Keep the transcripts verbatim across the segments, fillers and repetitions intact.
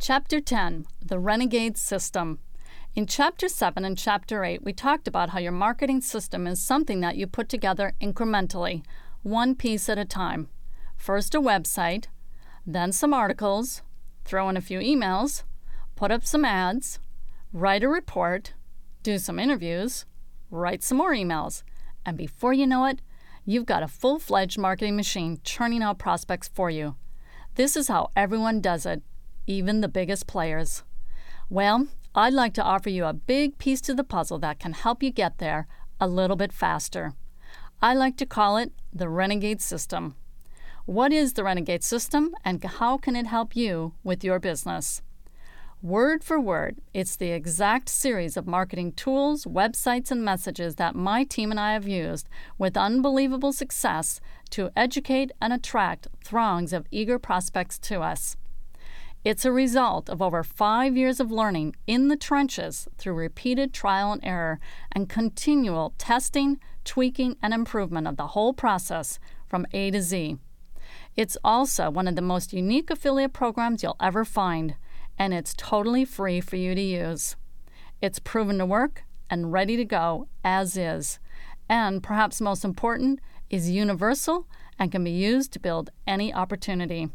Chapter ten, The Renegade System. In Chapter seven and Chapter eight, we talked about how your marketing system is something that you put together incrementally, one piece at a time. First a website, then some articles, throw in a few emails, put up some ads, write a report, do some interviews, write some more emails, and before you know it, you've got a full-fledged marketing machine churning out prospects for you. This is how everyone does it, even the biggest players. Well, I'd like to offer you a big piece to the puzzle that can help you get there a little bit faster. I like to call it the Renegade System. What is the Renegade System, and how can it help you with your business? Word for word, it's the exact series of marketing tools, websites, and messages that my team and I have used with unbelievable success to educate and attract throngs of eager prospects to us. It's a result of over five years of learning in the trenches through repeated trial and error and continual testing, tweaking, and improvement of the whole process from A to Z. It's also one of the most unique affiliate programs you'll ever find, and it's totally free for you to use. It's proven to work and ready to go as is, and perhaps most important, is universal and can be used to build any opportunity.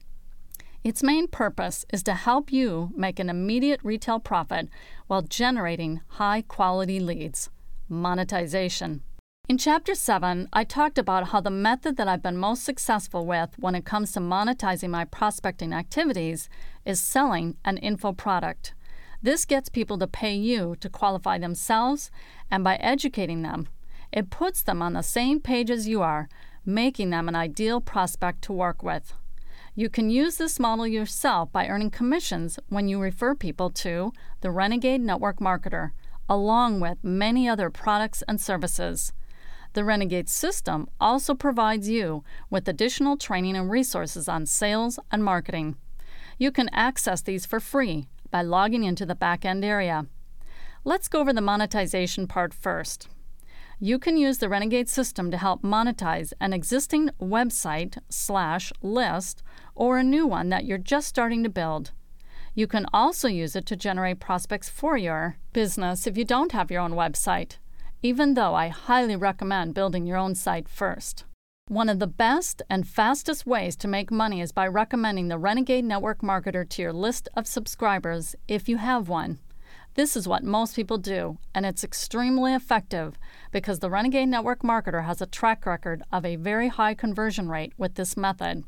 Its main purpose is to help you make an immediate retail profit while generating high-quality leads, monetization. In Chapter seven, I talked about how the method that I've been most successful with when it comes to monetizing my prospecting activities is selling an info product. This gets people to pay you to qualify themselves, and by educating them, it puts them on the same page as you are, making them an ideal prospect to work with. You can use this model yourself by earning commissions when you refer people to the Renegade Network Marketer, along with many other products and services. The Renegade System also provides you with additional training and resources on sales and marketing. You can access these for free by logging into the back-end area. Let's go over the monetization part first. You can use the Renegade System to help monetize an existing website slash list or a new one that you're just starting to build. You can also use it to generate prospects for your business if you don't have your own website, even though I highly recommend building your own site first. One of the best and fastest ways to make money is by recommending the Renegade Network Marketer to your list of subscribers if you have one. This is what most people do, and it's extremely effective because the Renegade Network Marketer has a track record of a very high conversion rate with this method.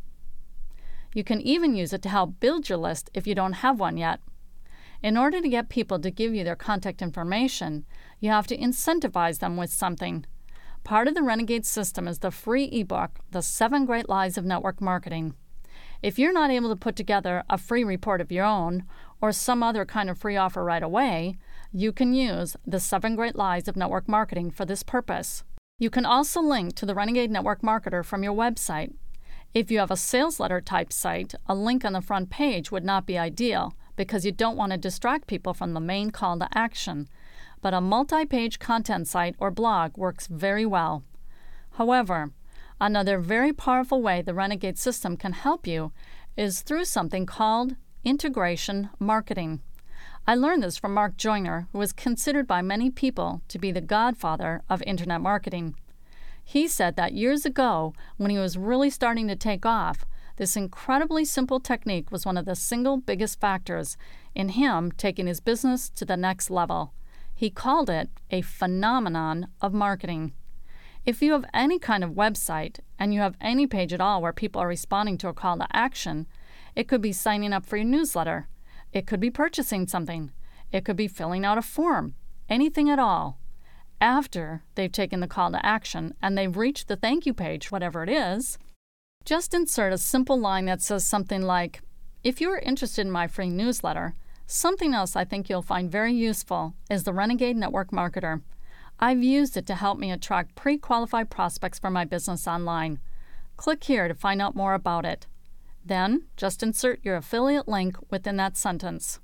You can even use it to help build your list if you don't have one yet. In order to get people to give you their contact information, you have to incentivize them with something. Part of the Renegade System is the free ebook, The Seven Great Lies of Network Marketing. If you're not able to put together a free report of your own or some other kind of free offer right away, you can use The Seven Great Lies of Network Marketing for this purpose. You can also link to the Renegade Network Marketer from your website. If you have a sales letter type site, a link on the front page would not be ideal because you don't want to distract people from the main call to action. But a multi-page content site or blog works very well. However, another very powerful way the Renegade System can help you is through something called integration marketing. I learned this from Mark Joyner, who is considered by many people to be the godfather of internet marketing. He said that years ago, when he was really starting to take off, this incredibly simple technique was one of the single biggest factors in him taking his business to the next level. He called it a phenomenon of marketing. If you have any kind of website and you have any page at all where people are responding to a call to action, it could be signing up for your newsletter. It could be purchasing something. It could be filling out a form. Anything at all. After they've taken the call to action and they've reached the thank you page, whatever it is, just insert a simple line that says something like, "If you are interested in my free newsletter, something else I think you'll find very useful is the Renegade Network Marketer. I've used it to help me attract pre-qualified prospects for my business online. Click here to find out more about it." Then, just insert your affiliate link within that sentence.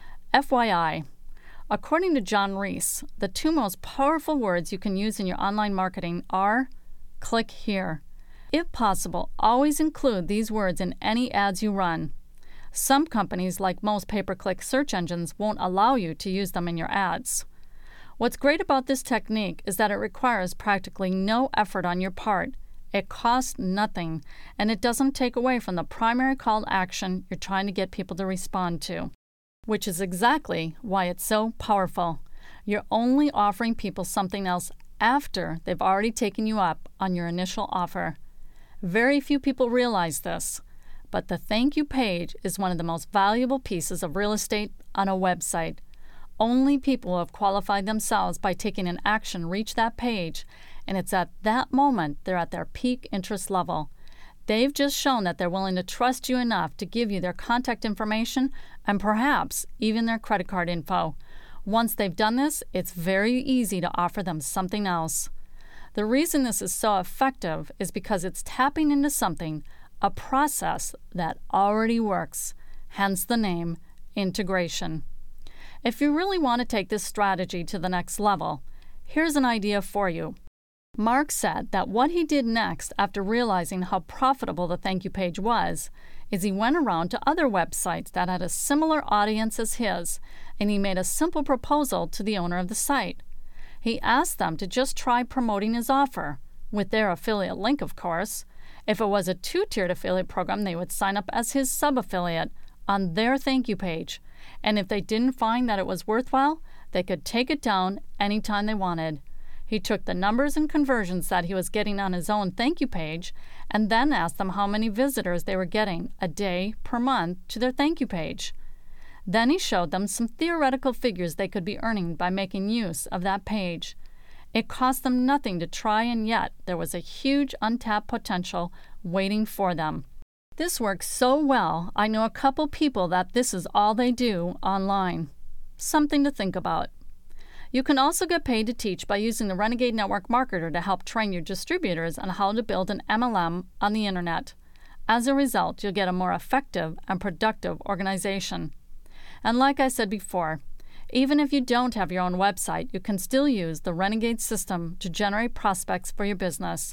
F Y I, according to John Reese, the two most powerful words you can use in your online marketing are click here. If possible, always include these words in any ads you run. Some companies, like most pay-per-click search engines, won't allow you to use them in your ads. What's great about this technique is that it requires practically no effort on your part. It costs nothing, and it doesn't take away from the primary call to action you're trying to get people to respond to, which is exactly why it's so powerful. You're only offering people something else after they've already taken you up on your initial offer. Very few people realize this, but the thank you page is one of the most valuable pieces of real estate on a website. Only people who have qualified themselves by taking an action reach that page, and it's at that moment they're at their peak interest level. They've just shown that they're willing to trust you enough to give you their contact information and perhaps even their credit card info. Once they've done this, it's very easy to offer them something else. The reason this is so effective is because it's tapping into something, a process that already works, hence the name integration. If you really want to take this strategy to the next level, here's an idea for you. Mark said that what he did next after realizing how profitable the thank you page was is he went around to other websites that had a similar audience as his, and he made a simple proposal to the owner of the site. He asked them to just try promoting his offer, with their affiliate link, of course. If it was a two-tiered affiliate program, they would sign up as his sub-affiliate on their thank you page, and if they didn't find that it was worthwhile, they could take it down anytime they wanted. He took the numbers and conversions that he was getting on his own thank you page and then asked them how many visitors they were getting a day per month to their thank you page. Then he showed them some theoretical figures they could be earning by making use of that page. It cost them nothing to try, and yet there was a huge untapped potential waiting for them. This works so well, I know a couple people that this is all they do online. Something to think about. You can also get paid to teach by using the Renegade Network Marketer to help train your distributors on how to build an M L M on the internet. As a result, you'll get a more effective and productive organization. And like I said before, even if you don't have your own website, you can still use the Renegade system to generate prospects for your business.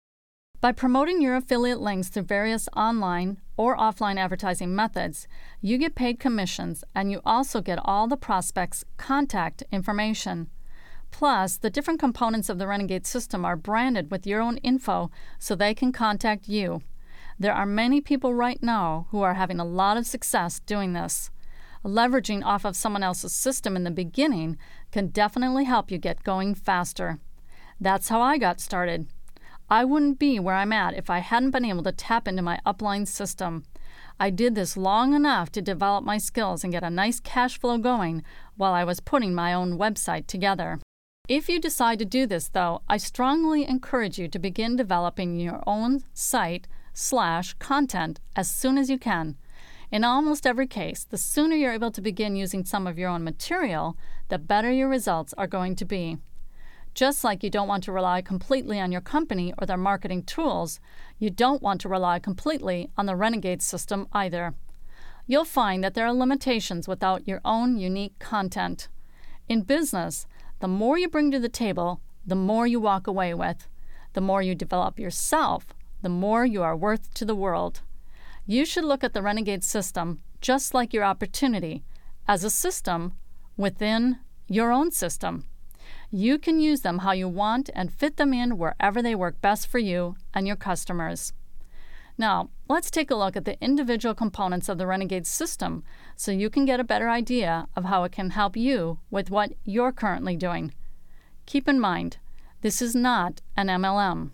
By promoting your affiliate links through various online or offline advertising methods, you get paid commissions, and you also get all the prospects' contact information. Plus, the different components of the Renegade system are branded with your own info so they can contact you. There are many people right now who are having a lot of success doing this. Leveraging off of someone else's system in the beginning can definitely help you get going faster. That's how I got started. I wouldn't be where I'm at if I hadn't been able to tap into my upline system. I did this long enough to develop my skills and get a nice cash flow going while I was putting my own website together. If you decide to do this, though, I strongly encourage you to begin developing your own site slash content as soon as you can. In almost every case, the sooner you're able to begin using some of your own material, the better your results are going to be. Just like you don't want to rely completely on your company or their marketing tools, you don't want to rely completely on the Renegade system either. You'll find that there are limitations without your own unique content. In business, the more you bring to the table, the more you walk away with. The more you develop yourself, the more you are worth to the world. You should look at the Renegade system just like your opportunity, as a system within your own system. You can use them how you want and fit them in wherever they work best for you and your customers. Now, let's take a look at the individual components of the Renegade system so you can get a better idea of how it can help you with what you're currently doing. Keep in mind, this is not an M L M.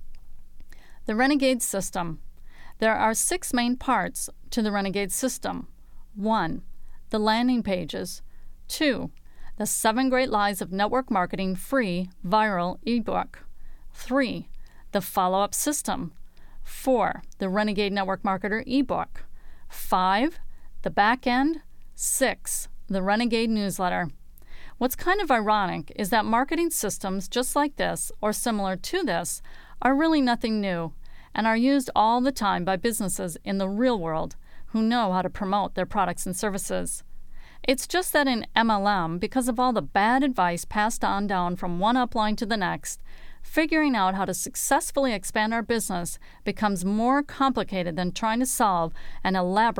The Renegade system. There are six main parts to the Renegade system. One, the landing pages. Two, The Seven Great Lies of Network Marketing free viral ebook. Three, The Follow-Up System. Four, The Renegade Network Marketer ebook. Five, The Back End. Six, The Renegade Newsletter. What's kind of ironic is that marketing systems just like this, or similar to this, are really nothing new and are used all the time by businesses in the real world who know how to promote their products and services. It's just that in M L M, because of all the bad advice passed on down from one upline to the next, figuring out how to successfully expand our business becomes more complicated than trying to solve an elaborate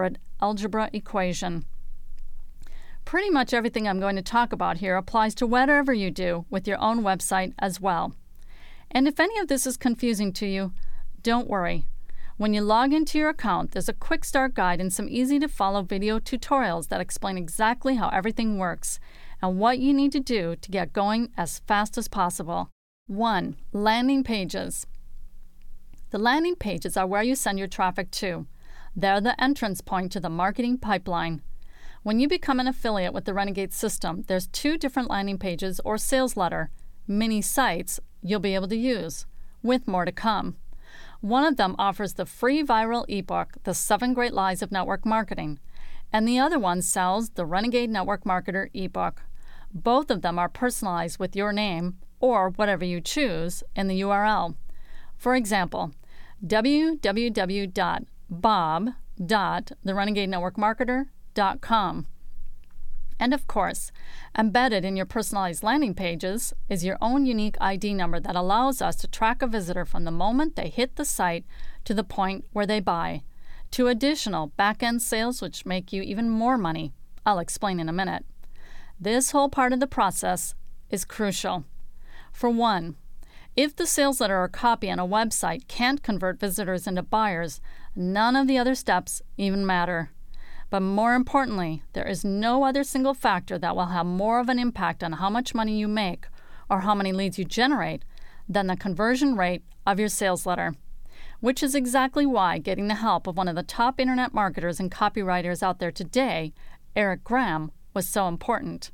algebra equation. Pretty much everything I'm going to talk about here applies to whatever you do with your own website as well. And if any of this is confusing to you, don't worry. When you log into your account, there's a quick start guide and some easy-to-follow video tutorials that explain exactly how everything works and what you need to do to get going as fast as possible. one. Landing pages. The landing pages are where you send your traffic to. They're the entrance point to the marketing pipeline. When you become an affiliate with the Renegade system, there's two different landing pages or sales letter, mini sites, you'll be able to use, with more to come. One of them offers the free viral ebook, The Seven Great Lies of Network Marketing, and the other one sells the Renegade Network Marketer ebook. Both of them are personalized with your name, or whatever you choose, in the U R L. For example, w w w dot bob dot the renegade network marketer dot com. And of course, embedded in your personalized landing pages is your own unique I D number that allows us to track a visitor from the moment they hit the site to the point where they buy. Two additional back-end sales which make you even more money. I'll explain in a minute. This whole part of the process is crucial. For one, if the sales letter or copy on a website can't convert visitors into buyers, none of the other steps even matter. But more importantly, there is no other single factor that will have more of an impact on how much money you make or how many leads you generate than the conversion rate of your sales letter, which is exactly why getting the help of one of the top internet marketers and copywriters out there today, Eric Graham, was so important.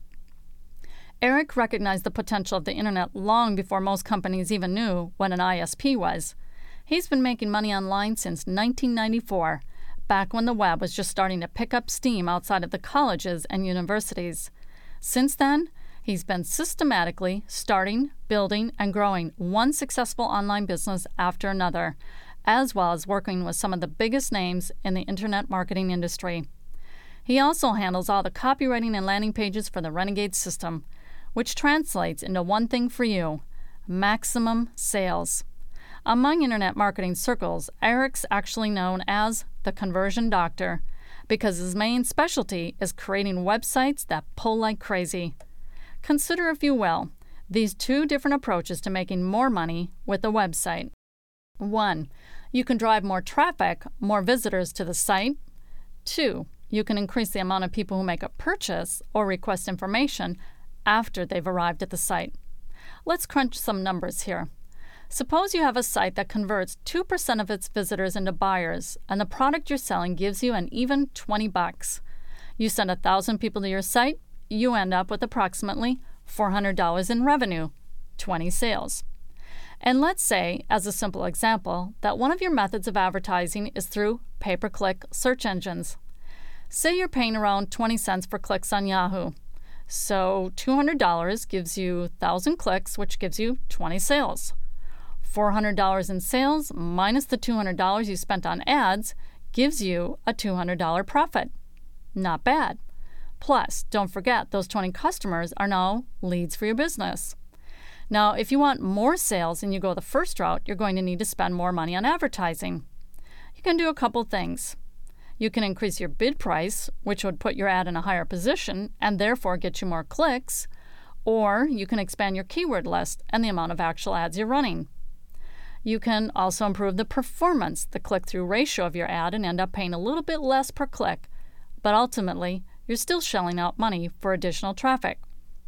Eric recognized the potential of the internet long before most companies even knew what an I S P was. He's been making money online since nineteen ninety-four, back when the web was just starting to pick up steam outside of the colleges and universities. Since then, he's been systematically starting, building, and growing one successful online business after another, as well as working with some of the biggest names in the internet marketing industry. He also handles all the copywriting and landing pages for the Renegade system, which translates into one thing for you: maximum sales. Among internet marketing circles, Eric's actually known as the conversion doctor because his main specialty is creating websites that pull like crazy. Consider, if you will, these two different approaches to making more money with a website. One, you can drive more traffic, more visitors to the site. Two, you can increase the amount of people who make a purchase or request information after they've arrived at the site. Let's crunch some numbers here. Suppose you have a site that converts two percent of its visitors into buyers, and the product you're selling gives you an even twenty bucks. You send one thousand people to your site, you end up with approximately four hundred dollars in revenue, twenty sales. And let's say, as a simple example, that one of your methods of advertising is through pay-per-click search engines. Say you're paying around twenty cents for clicks on Yahoo. So two hundred dollars gives you one thousand clicks, which gives you twenty sales. four hundred dollars in sales minus the two hundred dollars you spent on ads gives you a two hundred dollars profit. Not bad. Plus, don't forget, those twenty customers are now leads for your business. Now, if you want more sales and you go the first route, you're going to need to spend more money on advertising. You can do a couple things. You can increase your bid price, which would put your ad in a higher position and therefore get you more clicks, or you can expand your keyword list and the amount of actual ads you're running. You can also improve the performance, the click-through ratio of your ad, and end up paying a little bit less per click, but ultimately, you're still shelling out money for additional traffic.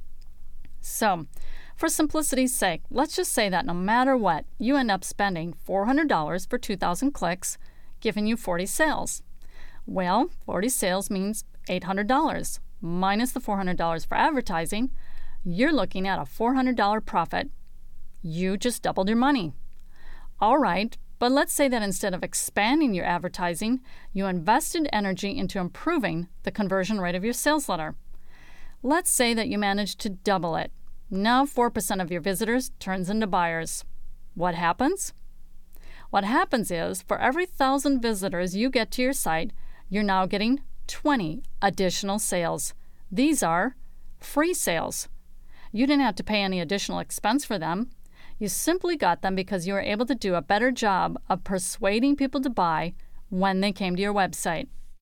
So, for simplicity's sake, let's just say that no matter what, you end up spending four hundred dollars for two thousand clicks, giving you forty sales. Well, forty sales means eight hundred dollars. Minus the four hundred dollars for advertising, you're looking at a four hundred dollars profit. You just doubled your money. All right, but let's say that instead of expanding your advertising, you invested energy into improving the conversion rate of your sales letter. Let's say that you managed to double it. Now four percent of your visitors turns into buyers. What happens? What happens is, for every one thousand visitors you get to your site, you're now getting twenty additional sales. These are free sales. You didn't have to pay any additional expense for them. You simply got them because you were able to do a better job of persuading people to buy when they came to your website.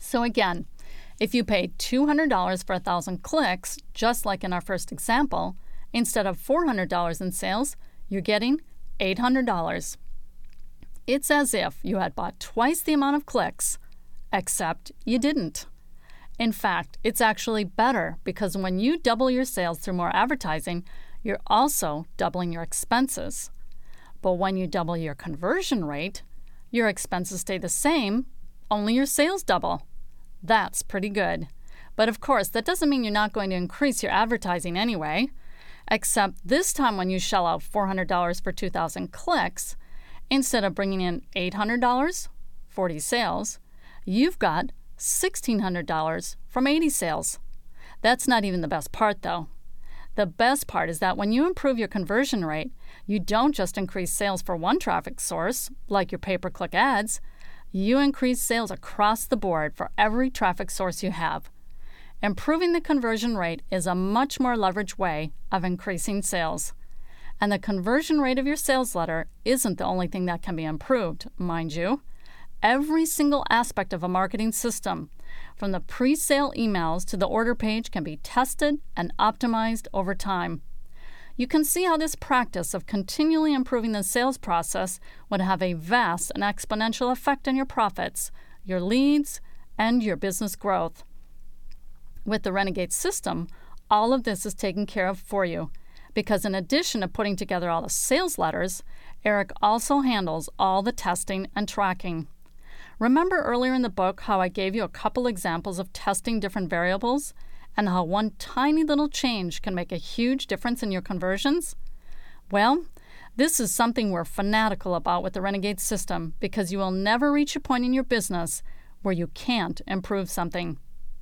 So again, if you pay two hundred dollars for one thousand clicks, just like in our first example, instead of four hundred dollars in sales, you're getting eight hundred dollars. It's as if you had bought twice the amount of clicks, except you didn't. In fact, it's actually better because when you double your sales through more advertising, you're also doubling your expenses. But when you double your conversion rate, your expenses stay the same, only your sales double. That's pretty good. But of course, that doesn't mean you're not going to increase your advertising anyway, except this time when you shell out four hundred dollars for two thousand clicks, instead of bringing in eight hundred dollars, forty sales, you've got one thousand six hundred dollars from eighty sales. That's not even the best part, though. The best part is that when you improve your conversion rate, you don't just increase sales for one traffic source, like your pay-per-click ads, you increase sales across the board for every traffic source you have. Improving the conversion rate is a much more leveraged way of increasing sales. And the conversion rate of your sales letter isn't the only thing that can be improved, mind you. Every single aspect of a marketing system, from the pre-sale emails to the order page, can be tested and optimized over time. You can see how this practice of continually improving the sales process would have a vast and exponential effect on your profits, your leads, and your business growth. With the Renegade system, all of this is taken care of for you, because in addition to putting together all the sales letters, Eric also handles all the testing and tracking. Remember earlier in the book how I gave you a couple examples of testing different variables and how one tiny little change can make a huge difference in your conversions? Well, this is something we're fanatical about with the Renegade system because you will never reach a point in your business where you can't improve something.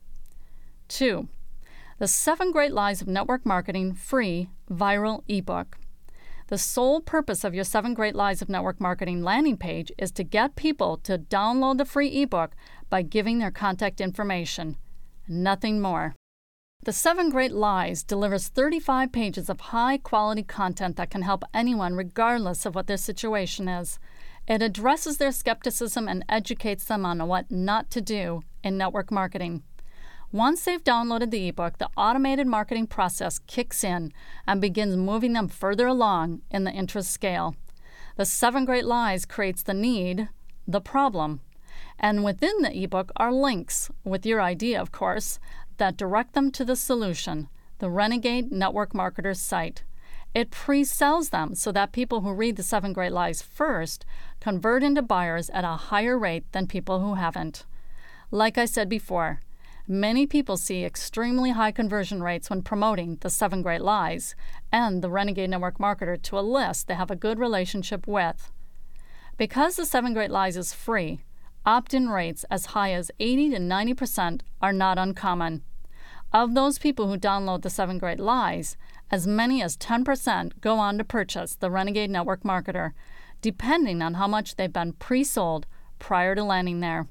Two, the Seven Great Lies of Network Marketing free viral ebook. The sole purpose of your Seven Great Lies of Network Marketing landing page is to get people to download the free ebook by giving their contact information. Nothing more. The Seven Great Lies delivers thirty-five pages of high-quality content that can help anyone regardless of what their situation is. It addresses their skepticism and educates them on what not to do in network marketing. Once they've downloaded the ebook, the automated marketing process kicks in and begins moving them further along in the interest scale. The Seven Great Lies creates the need, the problem, and within the ebook are links, with your idea, of course, that direct them to the solution, the Renegade Network Marketer's site. It pre-sells them so that people who read the Seven Great Lies first convert into buyers at a higher rate than people who haven't. Like I said before, many people see extremely high conversion rates when promoting the Seven Great Lies and the Renegade Network Marketer to a list they have a good relationship with. Because the Seven Great Lies is free, opt-in rates as high as eighty to ninety percent are not uncommon. Of those people who download the Seven Great Lies, as many as ten percent go on to purchase the Renegade Network Marketer, depending on how much they've been pre-sold prior to landing there.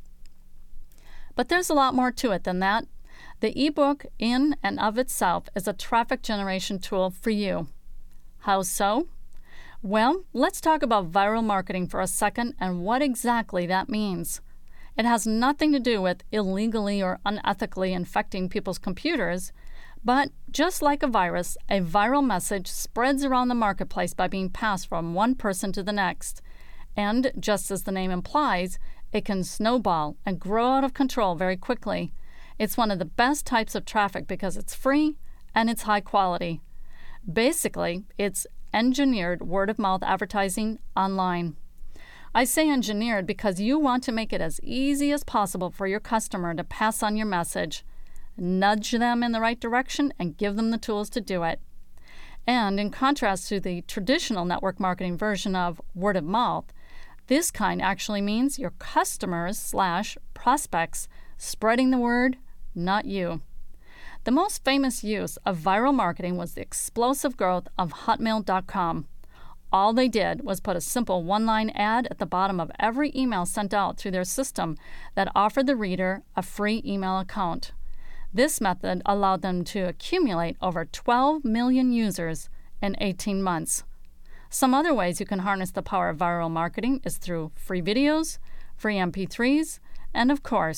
But there's a lot more to it than that. The ebook in and of itself is a traffic generation tool for you. How so? Well, let's talk about viral marketing for a second and what exactly that means. It has nothing to do with illegally or unethically infecting people's computers, but just like a virus, a viral message spreads around the marketplace by being passed from one person to the next. And just as the name implies, it can snowball and grow out of control very quickly. It's one of the best types of traffic because it's free and it's high quality. Basically, it's engineered word-of-mouth advertising online. I say engineered because you want to make it as easy as possible for your customer to pass on your message, nudge them in the right direction, and give them the tools to do it. And in contrast to the traditional network marketing version of word of mouth, this kind actually means your customers slash prospects spreading the word, not you. The most famous use of viral marketing was the explosive growth of hotmail dot com. All they did was put a simple one-line ad at the bottom of every email sent out through their system that offered the reader a free email account. This method allowed them to accumulate over twelve million users in eighteen months. Some other ways you can harness the power of viral marketing is through free videos, free M P threes, and of course,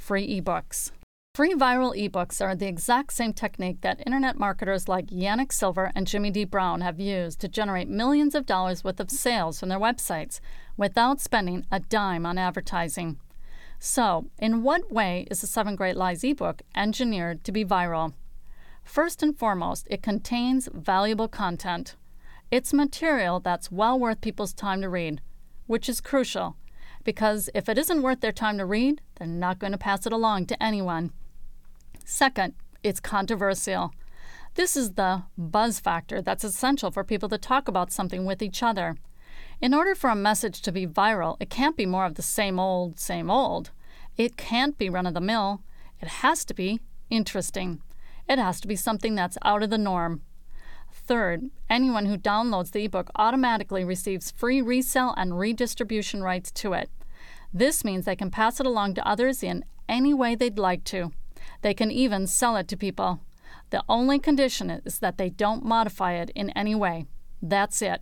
free ebooks. Free viral ebooks are the exact same technique that internet marketers like Yannick Silver and Jimmy D. Brown have used to generate millions of dollars worth of sales from their websites without spending a dime on advertising. So, in what way is the Seven Great Lies ebook engineered to be viral? First and foremost, it contains valuable content. It's material that's well worth people's time to read, which is crucial, because if it isn't worth their time to read, they're not going to pass it along to anyone. Second, it's controversial. This is the buzz factor that's essential for people to talk about something with each other. In order for a message to be viral, it can't be more of the same old, same old. It can't be run-of-the-mill. It has to be interesting. It has to be something that's out of the norm. Third, anyone who downloads the ebook automatically receives free resale and redistribution rights to it. This means they can pass it along to others in any way they'd like to. They can even sell it to people. The only condition is that they don't modify it in any way. That's it.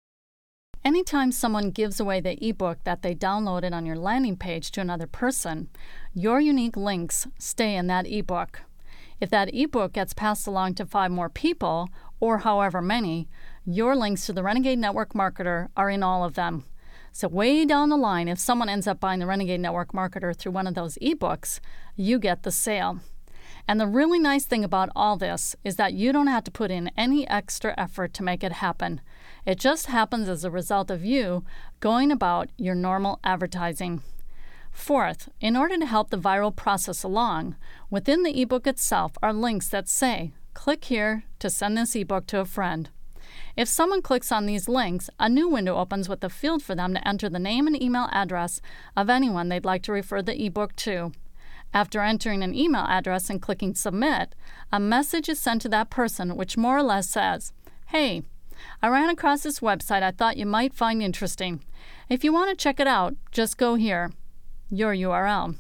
Anytime someone gives away the ebook that they downloaded on your landing page to another person, your unique links stay in that ebook. If that ebook gets passed along to five more people, or however many, your links to the Renegade Network Marketer are in all of them. So way down the line, if someone ends up buying the Renegade Network Marketer through one of those ebooks, you get the sale. And the really nice thing about all this is that you don't have to put in any extra effort to make it happen. It just happens as a result of you going about your normal advertising. Fourth, in order to help the viral process along, within the ebook itself are links that say, click here to send this ebook to a friend. If someone clicks on these links, a new window opens with a field for them to enter the name and email address of anyone they'd like to refer the ebook to. After entering an email address and clicking Submit, a message is sent to that person which more or less says, "Hey, I ran across this website I thought you might find interesting. If you want to check it out, just go here." Your U R L.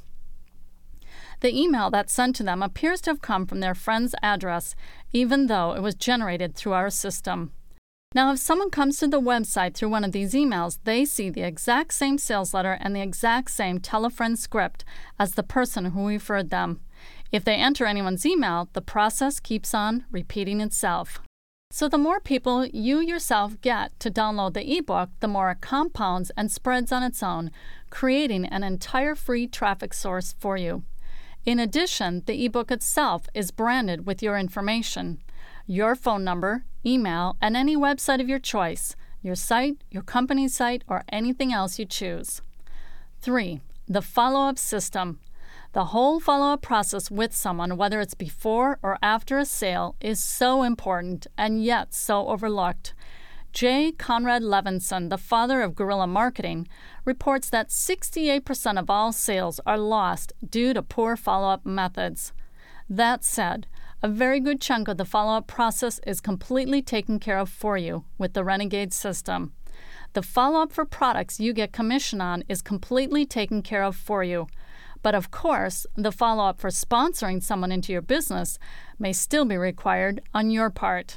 The email that's sent to them appears to have come from their friend's address, even though it was generated through our system. Now, if someone comes to the website through one of these emails, they see the exact same sales letter and the exact same tell-a-friend script as the person who referred them. If they enter anyone's email, the process keeps on repeating itself. So the more people you yourself get to download the ebook, the more it compounds and spreads on its own, creating an entire free traffic source for you. In addition, the ebook itself is branded with your information, your phone number, email, and any website of your choice, your site, your company's site, or anything else you choose. Three, the follow-up system. The whole follow-up process with someone, whether it's before or after a sale, is so important and yet so overlooked. J. Conrad Levinson, the father of guerrilla marketing, reports that sixty-eight percent of all sales are lost due to poor follow-up methods. That said, a very good chunk of the follow-up process is completely taken care of for you with the Renegade system. The follow-up for products you get commission on is completely taken care of for you. But of course, the follow-up for sponsoring someone into your business may still be required on your part.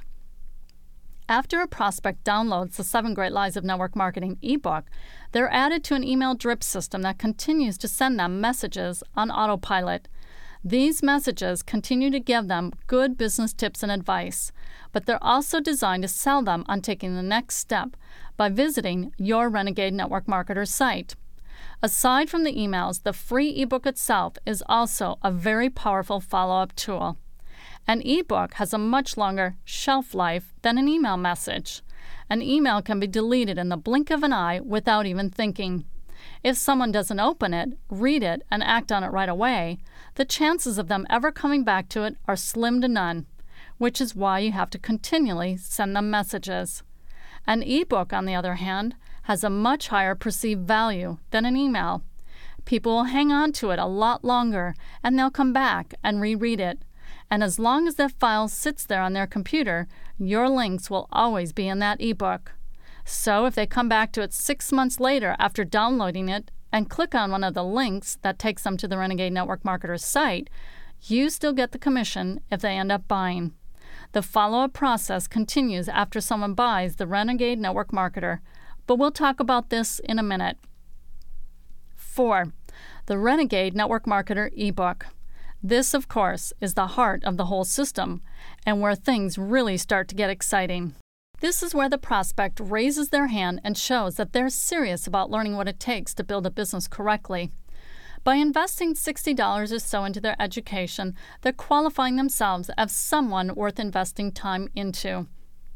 After a prospect downloads the Seven Great Lies of Network Marketing ebook, they're added to an email drip system that continues to send them messages on autopilot. These messages continue to give them good business tips and advice, but they're also designed to sell them on taking the next step by visiting your Renegade Network Marketer site. Aside from the emails, the free ebook itself is also a very powerful follow-up tool. An ebook has a much longer shelf life than an email message. An email can be deleted in the blink of an eye without even thinking. If someone doesn't open it, read it, and act on it right away, the chances of them ever coming back to it are slim to none, which is why you have to continually send them messages. An ebook, on the other hand, has a much higher perceived value than an email. People will hang on to it a lot longer, and they'll come back and reread it. And as long as that file sits there on their computer, your links will always be in that ebook. So if they come back to it six months later after downloading it and click on one of the links that takes them to the Renegade Network Marketer's site, you still get the commission if they end up buying. The follow-up process continues after someone buys the Renegade Network Marketer, but we'll talk about this in a minute. Four, the Renegade Network Marketer ebook. This, of course, is the heart of the whole system and where things really start to get exciting. This is where the prospect raises their hand and shows that they're serious about learning what it takes to build a business correctly. By investing sixty dollars or so into their education, they're qualifying themselves as someone worth investing time into.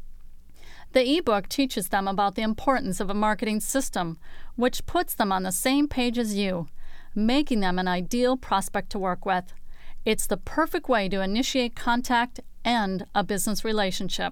The ebook teaches them about the importance of a marketing system, which puts them on the same page as you, making them an ideal prospect to work with. It's the perfect way to initiate contact and a business relationship.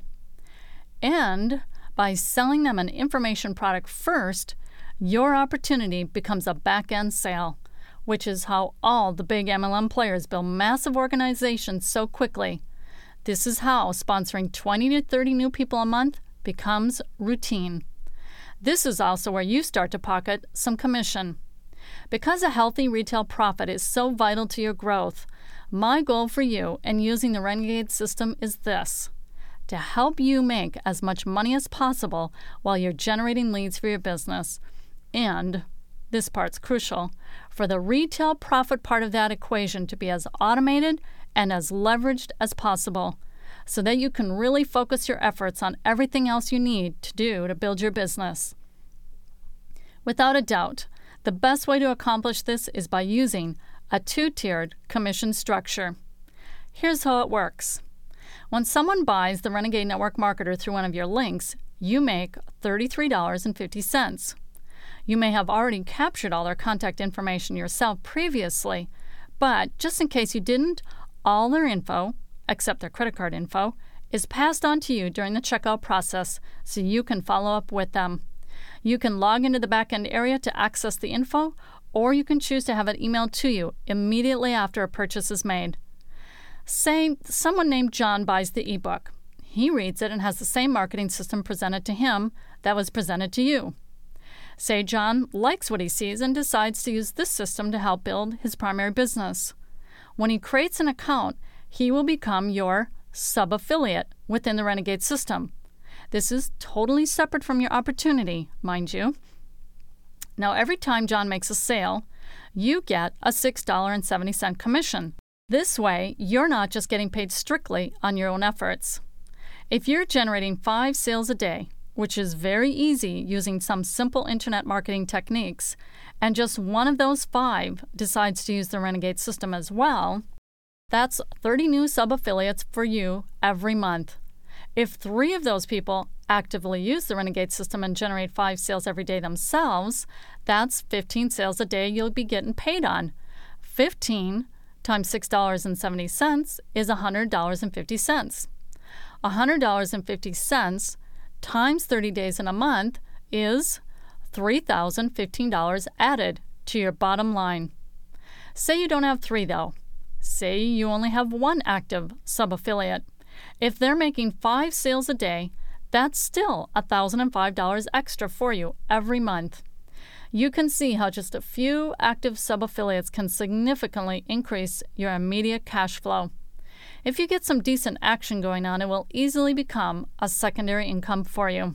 And by selling them an information product first, your opportunity becomes a back-end sale, which is how all the big M L M players build massive organizations so quickly. This is how sponsoring twenty to thirty new people a month becomes routine. This is also where you start to pocket some commission. Because a healthy retail profit is so vital to your growth, my goal for you in using the Renegade system is this: to help you make as much money as possible while you're generating leads for your business. And, this part's crucial, for the retail profit part of that equation to be as automated and as leveraged as possible, so that you can really focus your efforts on everything else you need to do to build your business. Without a doubt, the best way to accomplish this is by using a two-tiered commission structure. Here's how it works. When someone buys the Renegade Network Marketer through one of your links, you make thirty-three dollars and fifty cents. You may have already captured all their contact information yourself previously, but just in case you didn't, all their info, except their credit card info, is passed on to you during the checkout process so you can follow up with them. You can log into the back-end area to access the info, or you can choose to have it emailed to you immediately after a purchase is made. Say someone named John buys the ebook. He reads it and has the same marketing system presented to him that was presented to you. Say John likes what he sees and decides to use this system to help build his primary business. When he creates an account, he will become your sub-affiliate within the Renegade system. This is totally separate from your opportunity, mind you. Now, every time John makes a sale, you get a six dollars and seventy cents commission. This way, you're not just getting paid strictly on your own efforts. If you're generating five sales a day, which is very easy using some simple internet marketing techniques, and just one of those five decides to use the Renegade system as well, that's thirty new sub-affiliates for you every month. If three of those people actively use the Renegade system and generate five sales every day themselves, that's fifteen sales a day you'll be getting paid on. fifteen times six dollars and seventy cents is one hundred dollars and fifty cents. one hundred dollars and fifty cents times thirty days in a month is three thousand fifteen dollars added to your bottom line. Say you don't have three, though. Say you only have one active sub-affiliate. If they're making five sales a day, that's still one thousand five dollars extra for you every month. You can see how just a few active sub-affiliates can significantly increase your immediate cash flow. If you get some decent action going on, it will easily become a secondary income for you.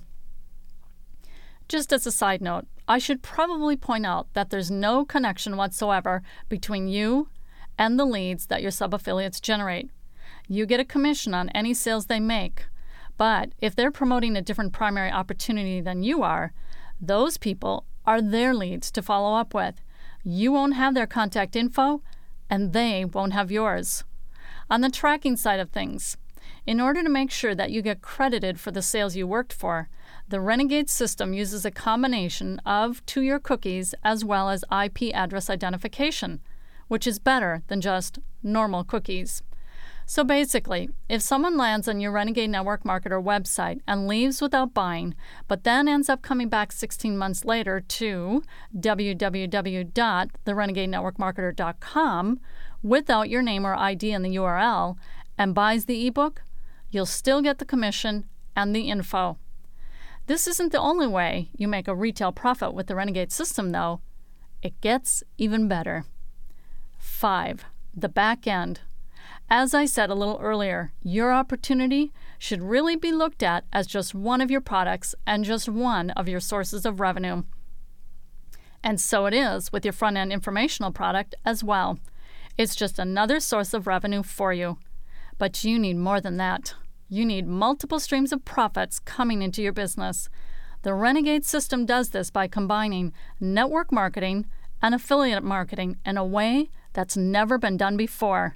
Just as a side note, I should probably point out that there's no connection whatsoever between you and the leads that your sub-affiliates generate. You get a commission on any sales they make, but if they're promoting a different primary opportunity than you are, those people are their leads to follow up with. You won't have their contact info, and they won't have yours. On the tracking side of things, in order to make sure that you get credited for the sales you worked for, the Renegade system uses a combination of two-year cookies as well as I P address identification, which is better than just normal cookies. So basically, if someone lands on your Renegade Network Marketer website and leaves without buying, but then ends up coming back sixteen months later to w w w dot the renegade network marketer dot com without your name or I D in the U R L and buys the ebook, you'll still get the commission and the info. This isn't the only way you make a retail profit with the Renegade system, though. It gets even better. Five, the back end. As I said a little earlier, your opportunity should really be looked at as just one of your products and just one of your sources of revenue. And so it is with your front-end informational product as well. It's just another source of revenue for you. But you need more than that. You need multiple streams of profits coming into your business. The Renegade system does this by combining network marketing and affiliate marketing in a way that's never been done before.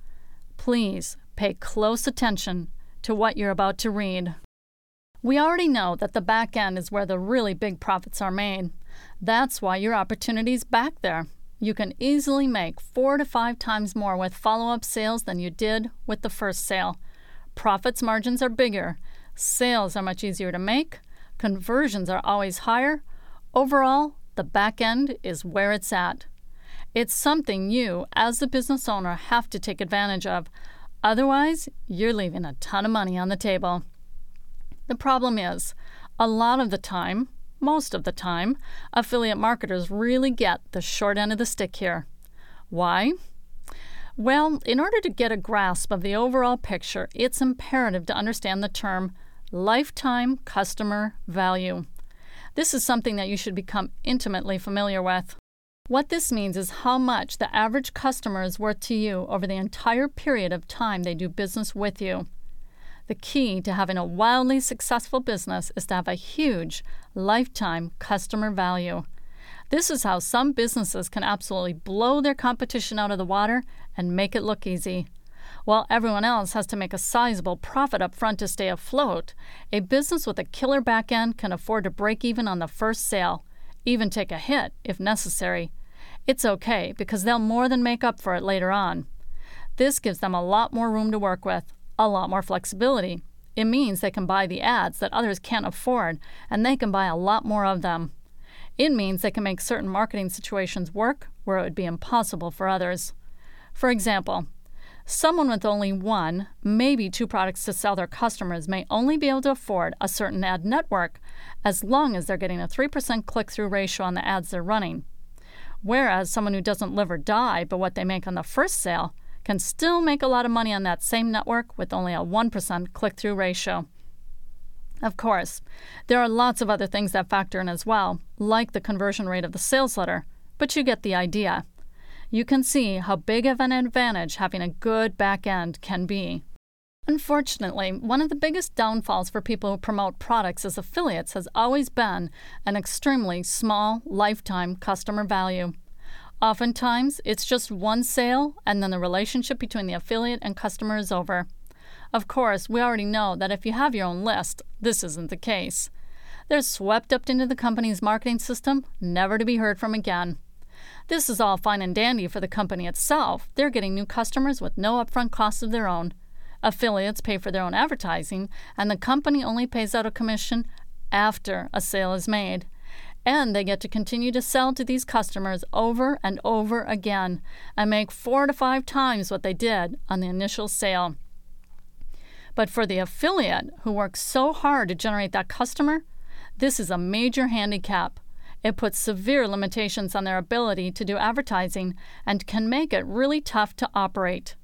Please pay close attention to what you're about to read. We already know that the back end is where the really big profits are made. That's why your opportunity's back there. You can easily make four to five times more with follow-up sales than you did with the first sale. Profits margins are bigger. Sales are much easier to make. Conversions are always higher. Overall, the back end is where it's at. It's something you, as the business owner, have to take advantage of. Otherwise, you're leaving a ton of money on the table. The problem is, a lot of the time, most of the time, affiliate marketers really get the short end of the stick here. Why? Well, in order to get a grasp of the overall picture, it's imperative to understand the term lifetime customer value. This is something that you should become intimately familiar with. What this means is how much the average customer is worth to you over the entire period of time they do business with you. The key to having a wildly successful business is to have a huge lifetime customer value. This is how some businesses can absolutely blow their competition out of the water and make it look easy. While everyone else has to make a sizable profit up front to stay afloat, a business with a killer back end can afford to break even on the first sale, even take a hit if necessary. It's okay because they'll more than make up for it later on. This gives them a lot more room to work with, a lot more flexibility. It means they can buy the ads that others can't afford, and they can buy a lot more of them. It means they can make certain marketing situations work where it would be impossible for others. For example, someone with only one, maybe two products to sell their customers may only be able to afford a certain ad network as long as they're getting a three percent click-through ratio on the ads they're running. Whereas someone who doesn't live or die by what they make on the first sale can still make a lot of money on that same network with only a one percent click-through ratio. Of course, there are lots of other things that factor in as well, like the conversion rate of the sales letter, but you get the idea. You can see how big of an advantage having a good back end can be. Unfortunately, one of the biggest downfalls for people who promote products as affiliates has always been an extremely small lifetime customer value. Oftentimes, it's just one sale and then the relationship between the affiliate and customer is over. Of course, we already know that if you have your own list, this isn't the case. They're swept up into the company's marketing system, never to be heard from again. This is all fine and dandy for the company itself. They're getting new customers with no upfront costs of their own. Affiliates pay for their own advertising, and the company only pays out a commission after a sale is made. And they get to continue to sell to these customers over and over again and make four to five times what they did on the initial sale. But for the affiliate who works so hard to generate that customer, this is a major handicap. It puts severe limitations on their ability to do advertising and can make it really tough to operate.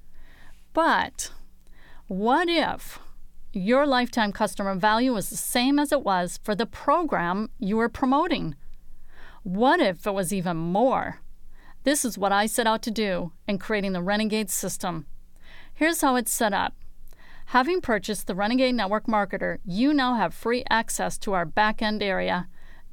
But what if your lifetime customer value was the same as it was for the program you were promoting? What if it was even more? This is what I set out to do in creating the Renegade system. Here's how it's set up. Having purchased the Renegade Network Marketer, you now have free access to our back-end area,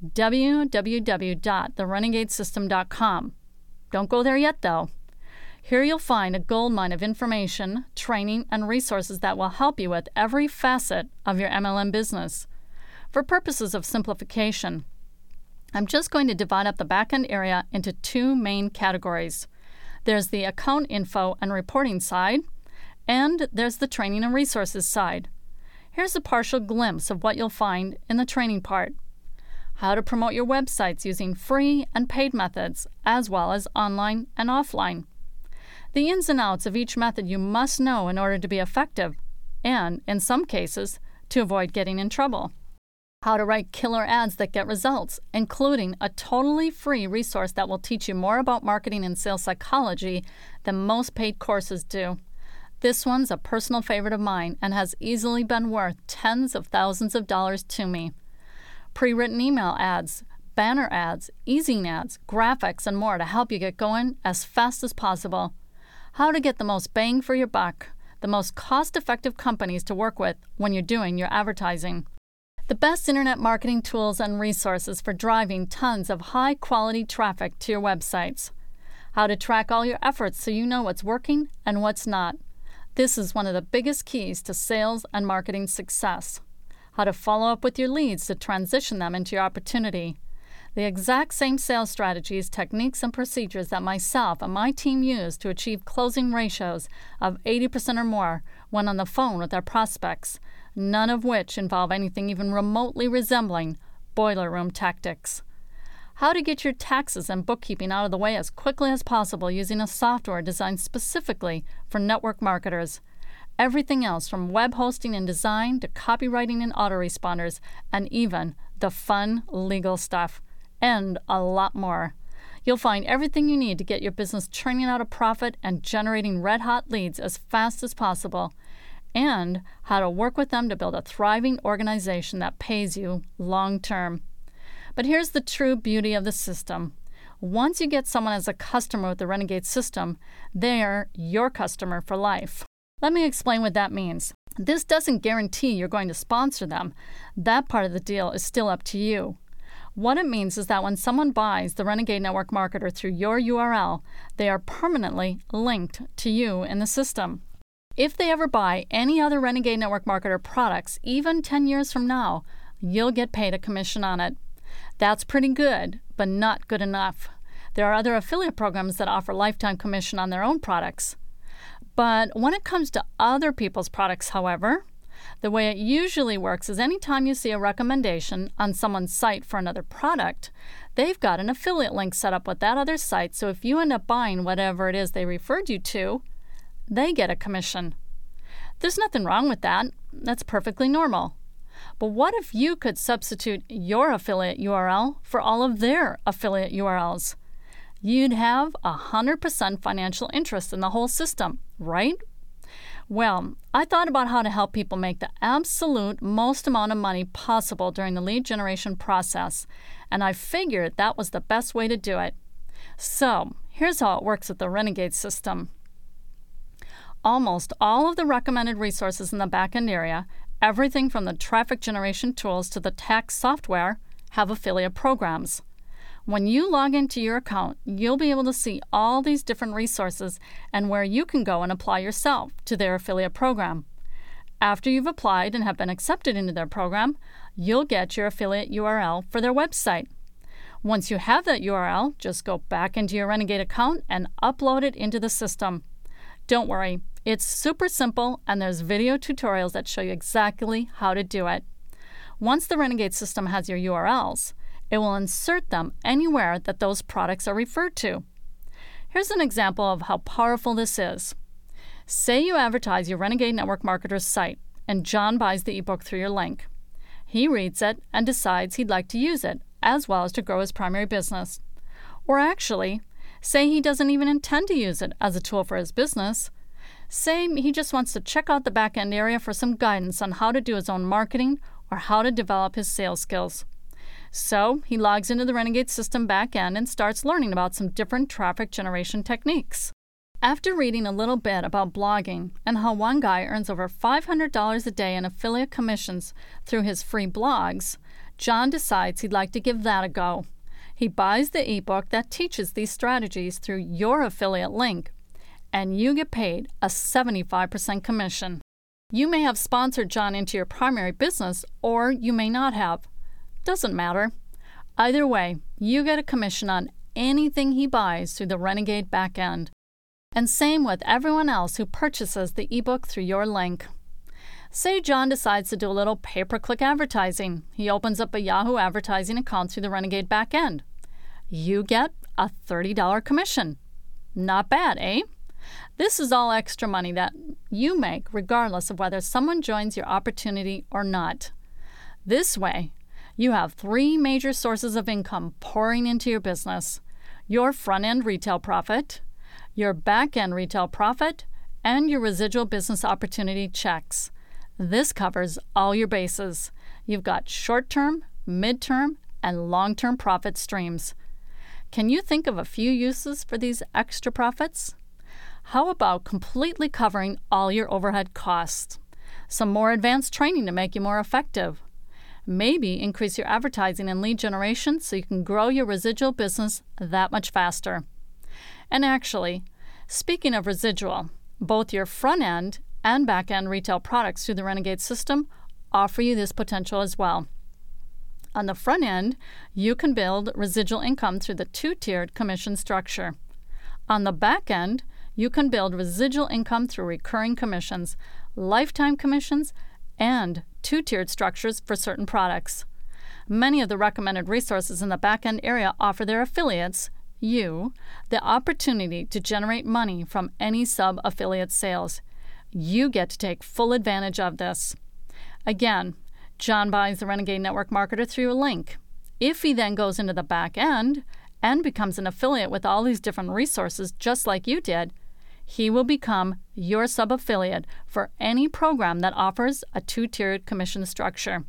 w w w dot the renegade system dot com. Don't go there yet, though. Here you'll find a goldmine of information, training, and resources that will help you with every facet of your M L M business. For purposes of simplification, I'm just going to divide up the back-end area into two main categories. There's the account info and reporting side, and there's the training and resources side. Here's a partial glimpse of what you'll find in the training part. How to promote your websites using free and paid methods, as well as online and offline. The ins and outs of each method you must know in order to be effective, and, in some cases, to avoid getting in trouble. How to write killer ads that get results, including a totally free resource that will teach you more about marketing and sales psychology than most paid courses do. This one's a personal favorite of mine and has easily been worth tens of thousands of dollars to me. Pre-written email ads, banner ads, e-zine ads, graphics, and more to help you get going as fast as possible. How to get the most bang for your buck, the most cost-effective companies to work with when you're doing your advertising. The best internet marketing tools and resources for driving tons of high-quality traffic to your websites. How to track all your efforts so you know what's working and what's not. This is one of the biggest keys to sales and marketing success. How to follow up with your leads to transition them into your opportunity. The exact same sales strategies, techniques, and procedures that myself and my team use to achieve closing ratios of eighty percent or more when on the phone with our prospects, none of which involve anything even remotely resembling boiler room tactics. How to get your taxes and bookkeeping out of the way as quickly as possible using a software designed specifically for network marketers. Everything else from web hosting and design to copywriting and autoresponders, and even the fun legal stuff, and a lot more. You'll find everything you need to get your business churning out a profit and generating red-hot leads as fast as possible, and how to work with them to build a thriving organization that pays you long-term. But here's the true beauty of the system. Once you get someone as a customer with the Renegade system, they're your customer for life. Let me explain what that means. This doesn't guarantee you're going to sponsor them. That part of the deal is still up to you. What it means is that when someone buys the Renegade Network Marketer through your U R L, they are permanently linked to you in the system. If they ever buy any other Renegade Network Marketer products, even ten years from now, you'll get paid a commission on it. That's pretty good, but not good enough. There are other affiliate programs that offer lifetime commission on their own products. But when it comes to other people's products, however, the way it usually works is anytime you see a recommendation on someone's site for another product, they've got an affiliate link set up with that other site, so if you end up buying whatever it is they referred you to, they get a commission. There's nothing wrong with that. That's perfectly normal. But what if you could substitute your affiliate U R L for all of their affiliate U R Ls? You'd have one hundred percent financial interest in the whole system, right? Well, I thought about how to help people make the absolute most amount of money possible during the lead generation process, and I figured that was the best way to do it. So, here's how it works with the Renegade system. Almost all of the recommended resources in the backend area, everything from the traffic generation tools to the tax software, have affiliate programs. When you log into your account, you'll be able to see all these different resources and where you can go and apply yourself to their affiliate program. After you've applied and have been accepted into their program, you'll get your affiliate U R L for their website. Once you have that U R L, just go back into your Renegade account and upload it into the system. Don't worry, it's super simple and there's video tutorials that show you exactly how to do it. Once the Renegade system has your U R Ls, it will insert them anywhere that those products are referred to. Here's an example of how powerful this is. Say you advertise your Renegade Network Marketer's site, and John buys the ebook through your link. He reads it and decides he'd like to use it, as well as to grow his primary business. Or actually, say he doesn't even intend to use it as a tool for his business. Say he just wants to check out the back-end area for some guidance on how to do his own marketing or how to develop his sales skills. So he logs into the Renegade system back-end and starts learning about some different traffic generation techniques. After reading a little bit about blogging and how one guy earns over five hundred dollars a day in affiliate commissions through his free blogs, John decides he'd like to give that a go. He buys the ebook that teaches these strategies through your affiliate link, and you get paid a seventy-five percent commission. You may have sponsored John into your primary business, or you may not have. Doesn't matter. Either way, you get a commission on anything he buys through the Renegade backend. And same with everyone else who purchases the ebook through your link. Say John decides to do a little pay-per-click advertising. He opens up a Yahoo advertising account through the Renegade backend. You get a thirty dollars commission. Not bad, eh? This is all extra money that you make regardless of whether someone joins your opportunity or not. This way, you have three major sources of income pouring into your business: your front-end retail profit, your back-end retail profit, and your residual business opportunity checks. This covers all your bases. You've got short-term, mid-term, and long-term profit streams. Can you think of a few uses for these extra profits? How about completely covering all your overhead costs? Some more advanced training to make you more effective. Maybe increase your advertising and lead generation so you can grow your residual business that much faster. And actually, speaking of residual, both your front-end and back-end retail products through the Renegade system offer you this potential as well. On the front end, you can build residual income through the two-tiered commission structure. On the back end, you can build residual income through recurring commissions, lifetime commissions, and two-tiered structures for certain products. Many of the recommended resources in the back-end area offer their affiliates, you, the opportunity to generate money from any sub-affiliate sales. You get to take full advantage of this. Again, John buys the Renegade Network Marketer through a link. If he then goes into the back end and becomes an affiliate with all these different resources just like you did, he will become your sub-affiliate for any program that offers a two-tiered commission structure.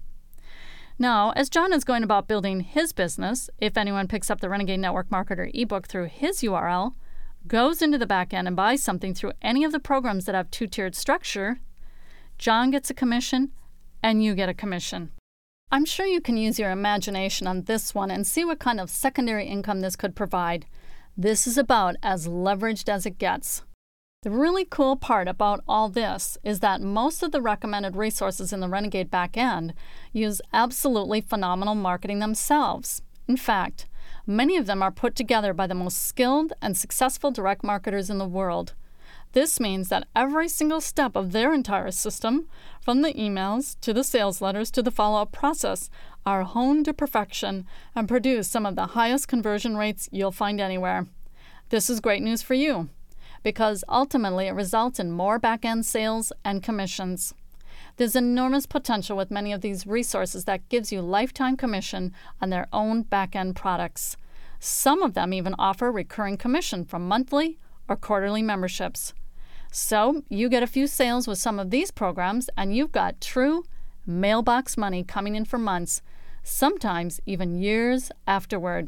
Now, as John is going about building his business, if anyone picks up the Renegade Network Marketer ebook through his U R L, goes into the back end and buys something through any of the programs that have two-tiered structure, John gets a commission and you get a commission. I'm sure you can use your imagination on this one and see what kind of secondary income this could provide. This is about as leveraged as it gets. The really cool part about all this is that most of the recommended resources in the Renegade backend use absolutely phenomenal marketing themselves. In fact, many of them are put together by the most skilled and successful direct marketers in the world. This means that every single step of their entire system, from the emails to the sales letters to the follow-up process, are honed to perfection and produce some of the highest conversion rates you'll find anywhere. This is great news for you, because ultimately it results in more back-end sales and commissions. There's enormous potential with many of these resources that gives you lifetime commission on their own back-end products. Some of them even offer recurring commission from monthly or quarterly memberships. So you get a few sales with some of these programs and you've got true mailbox money coming in for months, sometimes even years afterward.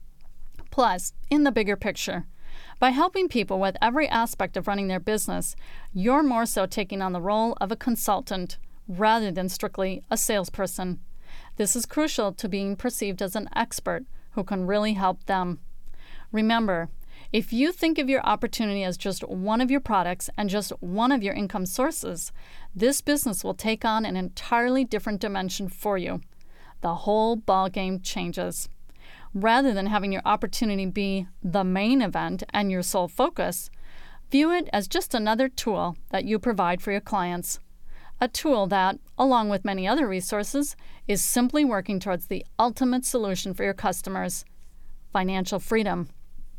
Plus, in the bigger picture, by helping people with every aspect of running their business, you're more so taking on the role of a consultant rather than strictly a salesperson. This is crucial to being perceived as an expert who can really help them. Remember, if you think of your opportunity as just one of your products and just one of your income sources, this business will take on an entirely different dimension for you. The whole ballgame changes. Rather than having your opportunity be the main event and your sole focus, view it as just another tool that you provide for your clients. A tool that, along with many other resources, is simply working towards the ultimate solution for your customers: financial freedom.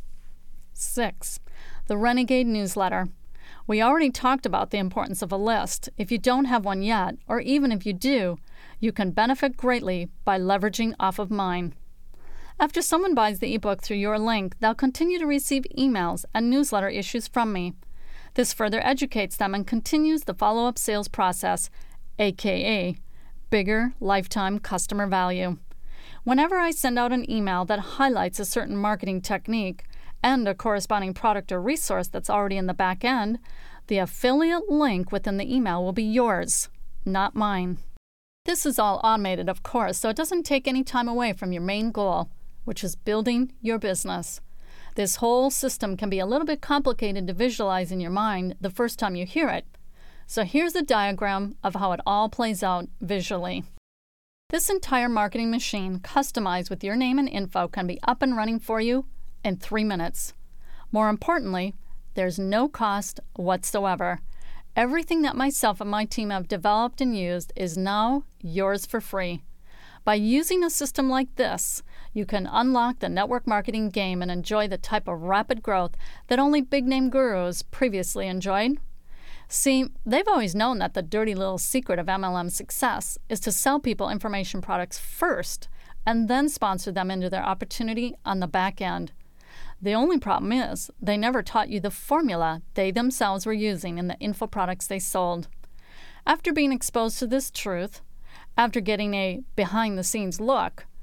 Six, the Renegade newsletter. We already talked about the importance of a list. If you don't have one yet, or even if you do, you can benefit greatly by leveraging off of mine. After someone buys the ebook through your link, they'll continue to receive emails and newsletter issues from me. This further educates them and continues the follow-up sales process, aka bigger lifetime customer value. Whenever I send out an email that highlights a certain marketing technique and a corresponding product or resource that's already in the back end, the affiliate link within the email will be yours, not mine. This is all automated, of course, so it doesn't take any time away from your main goal, which is building your business. This whole system can be a little bit complicated to visualize in your mind the first time you hear it. So here's a diagram of how it all plays out visually. This entire marketing machine, customized with your name and info, can be up and running for you in three minutes. More importantly, there's no cost whatsoever. Everything that myself and my team have developed and used is now yours for free. By using a system like this, you can unlock the network marketing game and enjoy the type of rapid growth that only big-name gurus previously enjoyed. See, they've always known that the dirty little secret of M L M success is to sell people information products first and then sponsor them into their opportunity on the back end. The only problem is they never taught you the formula they themselves were using in the info products they sold. After being exposed to this truth, after getting a behind-the-scenes look,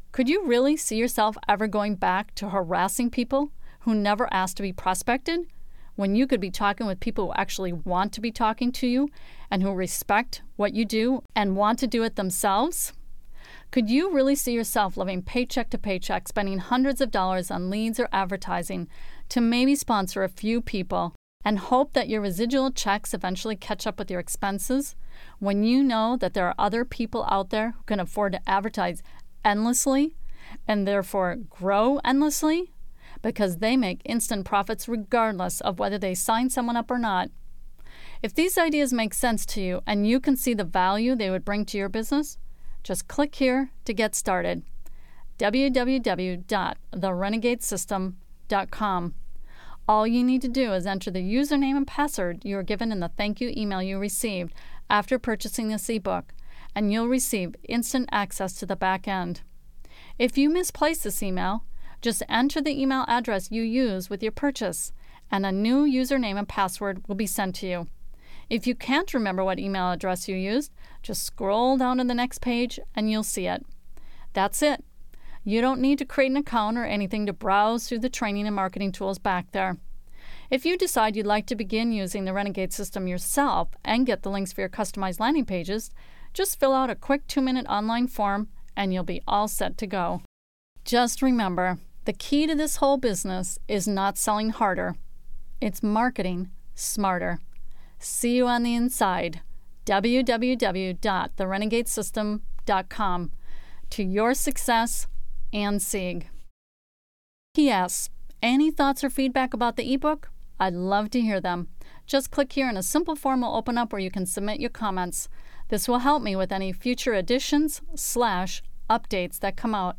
Could you really see yourself ever going back to harassing people who never asked to be prospected, when you could be talking with people who actually want to be talking to you and who respect what you do and want to do it themselves? Could you really see yourself living paycheck to paycheck, spending hundreds of dollars on leads or advertising to maybe sponsor a few people and hope that your residual checks eventually catch up with your expenses, when you know that there are other people out there who can afford to advertise endlessly and therefore grow endlessly because they make instant profits regardless of whether they sign someone up or not? If these ideas make sense to you and you can see the value they would bring to your business, just click here to get started. w w w dot the renegade system dot com. All you need to do is enter the username and password you were given in the thank you email you received after purchasing this ebook, and you'll receive instant access to the back end. If you misplace this email, just enter the email address you use with your purchase, and a new username and password will be sent to you. If you can't remember what email address you used, just scroll down to the next page and you'll see it. That's it. You don't need to create an account or anything to browse through the training and marketing tools back there. If you decide you'd like to begin using the Renegade system yourself and get the links for your customized landing pages, just fill out a quick two-minute online form and you'll be all set to go. Just remember, the key to this whole business is not selling harder. It's marketing smarter. See you on the inside. w w w dot the renegade system dot com. To your success and Sieg. P S. Any thoughts or feedback about the ebook? I'd love to hear them. Just click here and a simple form will open up where you can submit your comments. This will help me with any future additions slash updates that come out.